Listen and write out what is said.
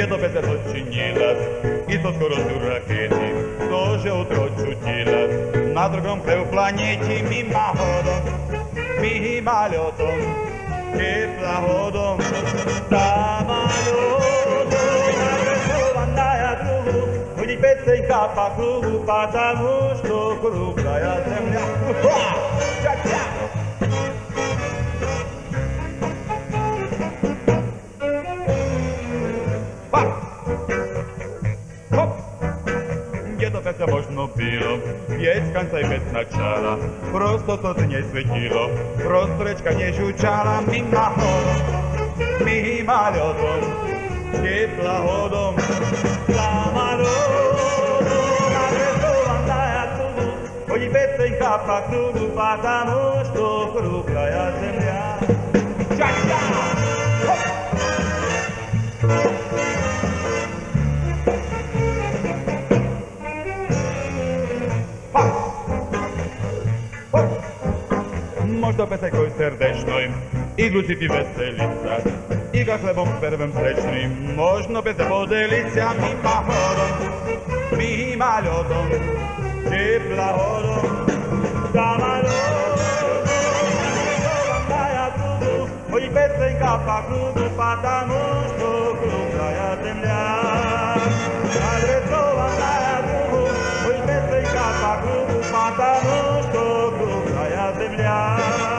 Дідо беззадочинілась, і то скоростю ракети, тоже утро чутилась. На другом краю планеті мимоходом, мимолетом, теплоходом, самолетом. Нарисованная кругу, ходить песенка по кругу, потому что круглая земля. Ча-ча! Где-то это можно было, есть конца и без начала. Просто солнце не светило, просто речка не жучала. Мимоходом, мимолетом, теплоходом, самолетом. Нарисованная кругу, ходит песенка по кругу, потому что круглая земля. Ча-ча! Można bez jakoś serdecznej i glucić i weselica, i ga chlebom perwem srečným, možno bez podelicia mimochodom, mimolodom, teplahodom, samolodom. Нарисованная кругу, ходить песенка по кругу, потому что круглая земля. Нарисованная кругу, ходить песенка по кругу, потому что круглая земля.